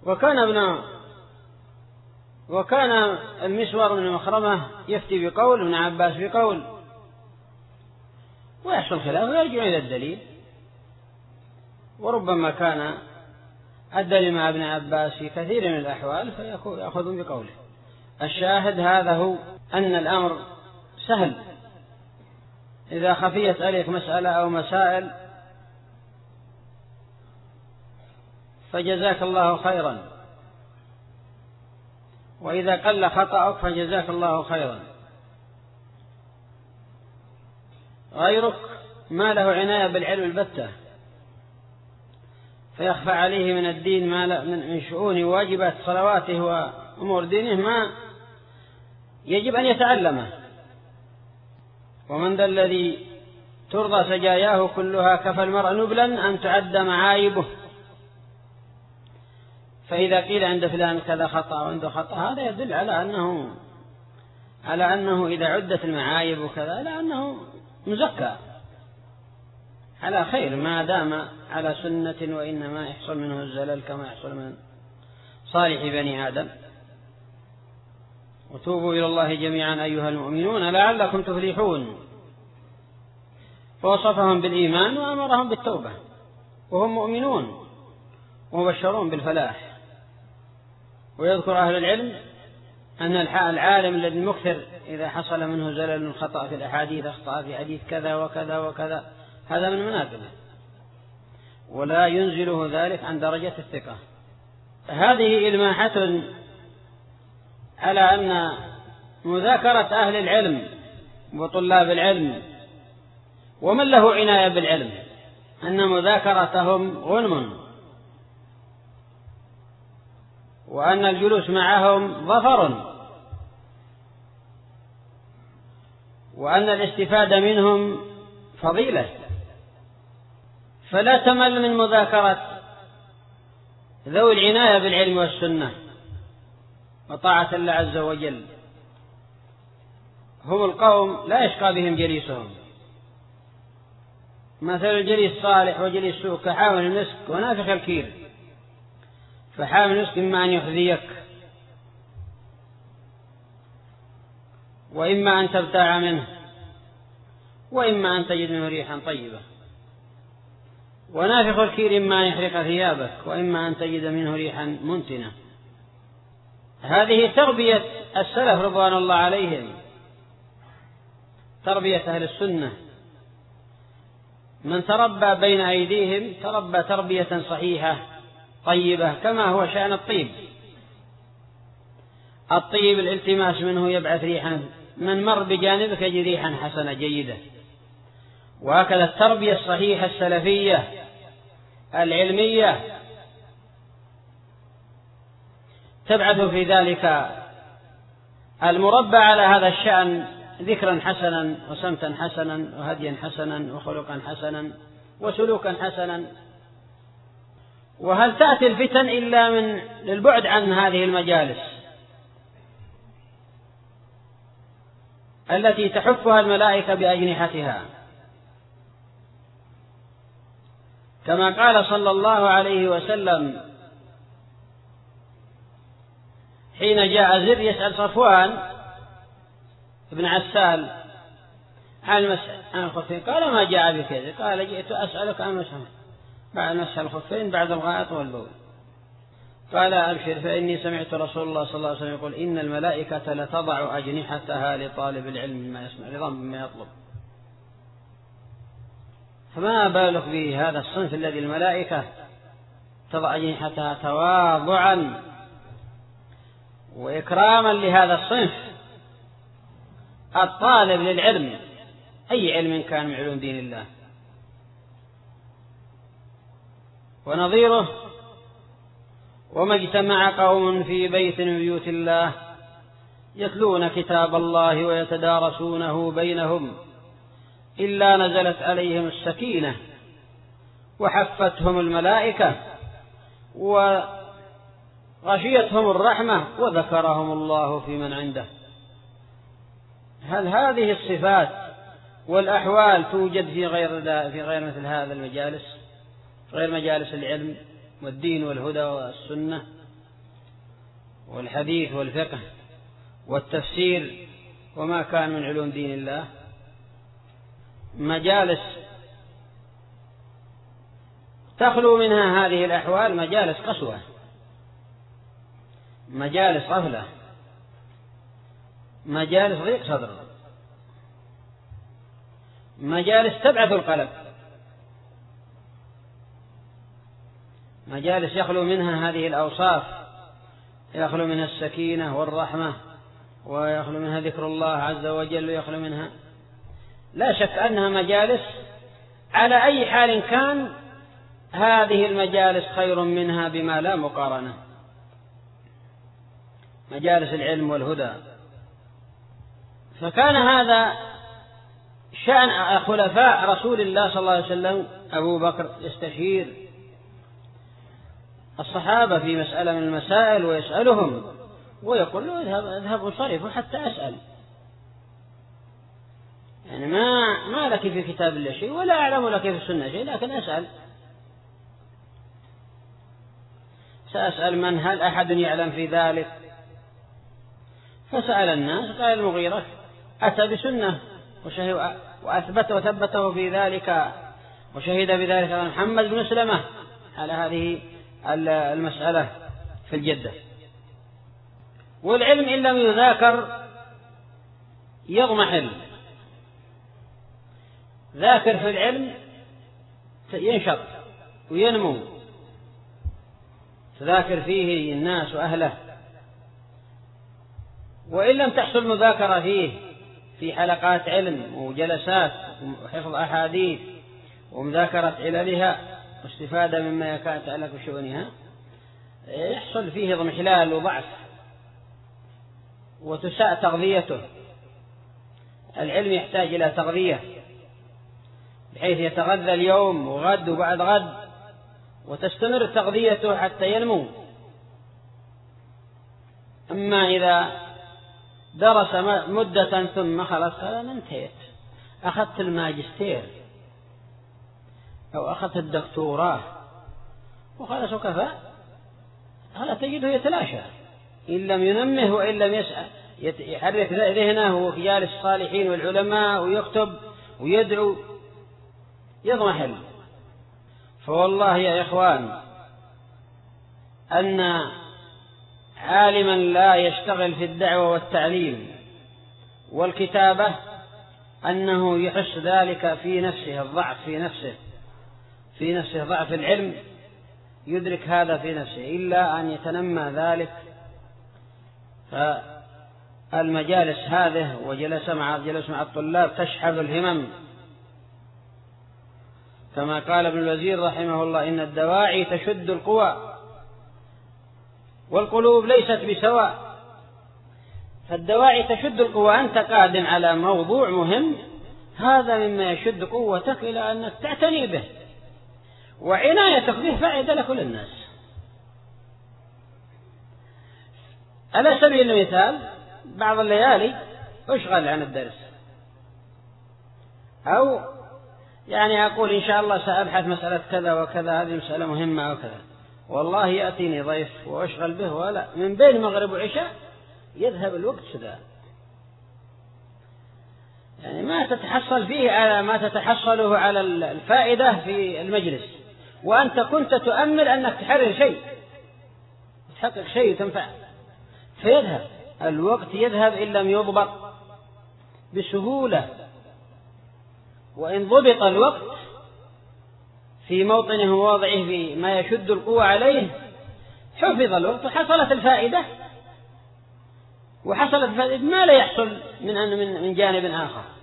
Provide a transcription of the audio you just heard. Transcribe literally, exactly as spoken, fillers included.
وكان ابن وكان المسور بن مخرمة يفتي بقول ابن عباس بقول، ويحصل خلاف ويرجع إلى الدليل، وربما كان الدليل مع ابن عباس في كثير من الأحوال فيأخذون بقوله. الشاهد هذا هو أن الأمر سهل، إذا خفيت عليك مسألة أو مسائل فجزاك الله خيرا، وإذا قل خطأك فجزاك الله خيرا. غيرك ما له عناية بالعلم البتة، فيخفى عليه من الدين ما من شؤون واجبات صلواته وأمور دينه ما يجب أن يتعلمه. ومن ذا الذي ترضى سجاياه كلها كفى المرء نبلا أن تعد معايبه. فإذا قيل عند فلان كذا خطأ وعنده خطأ، هذا يدل على أنه على أنه إذا عدت المعايب وكذا على أنه مزكى على خير ما دام على سنة، وإنما يحصل منه الزلل كما يحصل من صالح بني آدم. وتوبوا إلى الله جميعا أيها المؤمنون لعلكم تفلحون. فوصفهم بالإيمان وأمرهم بالتوبة وهم مؤمنون ومبشرون بالفلاح. ويذكر أهل العلم أن العالم الذي المكثر إذا حصل منه زلل خطأ في الأحاديث، أخطأ في حديث كذا وكذا وكذا، هذا من مناقبه، ولا ينزله ذلك عن درجة الثقة. هذه إلماحة على أن مذاكرة أهل العلم وطلاب العلم ومن له عناية بالعلم أن مذاكرتهم غنم، وأن الجلوس معهم ظفر، وأن الاستفادة منهم فضيلة. فلا تمل من مذاكرة ذوي العناية بالعلم والسنة وطاعة الله عز وجل. هم القوم لا يشقى بهم جليسهم، مثل الجليس الصالح وجليس السوء كحامل المسك ونافخ الكير. فحامل المسك إما أن يحذيك وإما أن تبتاع منه وإما أن تجد منه ريحا طيبة، ونافخ الكير إما أن يحرق ثيابك وإما أن تجد منه ريحا منتنة. هذه تربية السلف رضوان الله عليهم، تربية أهل السنة. من تربى بين أيديهم تربى تربية صحيحة طيبة، كما هو شأن الطيب. الطيب الالتماس منه يبعث ريحا، من مر بجانبك يجد ريحا حسنة جيدة. وهكذا التربية الصحيحة السلفية العلمية تبعث في ذلك المربى على هذا الشأن ذكرا حسنا وسمتا حسنا وهديا حسنا وخلقا حسنا وسلوكا حسنا. وهل تأتي الفتن إلا من للبعد عن هذه المجالس التي تحفها الملائكة بأجنحتها، كما قال صلى الله عليه وسلم حين جاء زر يسأل صفوان ابن عسال عن المسح عن الخفين، قال ما جاء بك؟ قال جئت أسألك عن المسح بعد مسح الخفين بعد الغائط والبول. قال أبشر فإني سمعت رسول الله صلى الله عليه وسلم يقول إن الملائكة لتضع أجنحتها لطالب العلم مما يسمع رضا مما يطلب. فما بالك بهذا الصنف الذي الملائكة تضع أجنحتها تواضعا وإكراما لهذا الصنف الطالب للعلم، أي علم كان من علوم دين الله. ونظيره وما اجتمع قوم في بيت من بيوت الله يتلون كتاب الله ويتدارسونه بينهم إلا نزلت عليهم السكينة وحفتهم الملائكة وغشيتهم الرحمة وذكرهم الله في من عنده. هل هذه الصفات والأحوال توجد في غير في غير مثل هذا المجالس، غير مجالس العلم والدين والهدى والسنة؟ والحديث والفقه والتفسير وما كان من علوم دين الله، مجالس تخلو منها هذه الأحوال مجالس قسوة، مجالس غفلة، مجالس ضيق صدر، مجالس تبعث القلب، مجالس يخلو منها هذه الأوصاف، يخلو منها السكينة والرحمة، ويخلو منها ذكر الله عز وجل، ويخلو منها لا شك أنها مجالس على أي حال كان هذه المجالس خير منها بما لا مقارنة، مجالس العلم والهدى. فكان هذا شأن خلفاء رسول الله صلى الله عليه وسلم. أبو بكر يستشير الصحابة في مسألة من المسائل ويسألهم ويقول له اذهب اذهب وصرفوا حتى أسأل، يعني ما ما لك في كتاب الله شيء ولا أعلم لك في السنة شيء، لكن أسأل. سأسأل من؟ هل أحد يعلم في ذلك؟ فسأل الناس، قال المغيرة أتى بسنة وأثبت وثبته في ذلك، وشهد بذلك محمد بن سلمة على هذه المسألة في الجدة. والعلم إن لم يذاكر يضمحل، ذاكر في العلم ينشط وينمو، تذاكر فيه الناس وأهله. وإن لم تحصل مذاكرة فيه في حلقات علم وجلسات وحفظ أحاديث ومذاكرة عللها واستفادة مما يتعلق بشؤونها، يحصل فيه اضمحلال وضعف وتساء تغذيته. العلم يحتاج إلى تغذية بحيث يتغذى اليوم وغد وبعد غد، وتستمر تغذيته حتى ينمو. أما إذا درس مدة ثم خلص أنا انتهيت، أخذت الماجستير أو أخذت الدكتوراه وخلص وكفى، هذا تجده يتلاشى إن لم ينمه وإن لم يسعى يحرك ذهنه وفي جالس الصالحين والعلماء ويكتب ويدعو يضمحل. فوالله يا إخوان أن عالما لا يشتغل في الدعوة والتعليم والكتابة أنه يحس ذلك في نفسه، الضعف في نفسه في نفسه ضعف العلم، يدرك هذا في نفسه إلا أن يتنمى ذلك. فالمجالس هذه وجلس مع جلس مع الطلاب تشحذ الهمم، كما قال ابن الوزير رحمه الله إن الدواعي تشد القوى والقلوب ليست بسواء. فالدواعي تشد القوى، أنت قادم على موضوع مهم، هذا مما يشد قوتك إلى أنك تعتني به، وعنايتك به فائدة لكل الناس. على سبيل المثال بعض الليالي أشغل عن الدرس، أو يعني أقول إن شاء الله سأبحث مسألة كذا وكذا، هذه مسألة مهمة وكذا، والله يأتيني ضيف وأشغل به، ولا من بين مغرب وعشاء يذهب الوقت سدى، يعني ما تتحصل فيه على ما تتحصله على الفائدة في المجلس، وأنت كنت تؤمل أنك تحرر شيء تحقق شيء تنفع، فيذهب الوقت، يذهب إن لم يضبط بسهولة. وإن ضبط الوقت في موطنه ووضعه بما يشد القوة عليه حفظ الوقت وحصلت الفائدة، وحصلت الفائدة ما لا يحصل من من من جانب آخر.